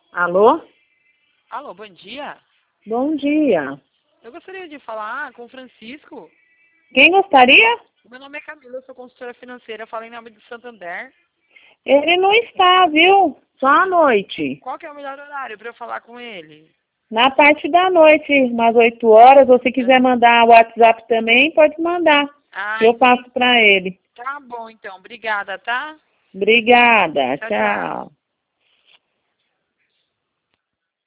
Alô? Alô, bom dia. Bom dia. Eu gostaria de falar com o Francisco. Quem gostaria? Meu nome é Camila, eu sou consultora financeira, falo em nome do Santander. Ele não está, viu? Só à noite. Qual que é o melhor horário para eu falar com ele? Na parte da noite, umas 8 horas, ou se quiser mandar o WhatsApp também, pode mandar. Ah, Eu passo para ele. tá bom então. Obrigada, tá? Obrigada. Tchau, tchau. Tchau.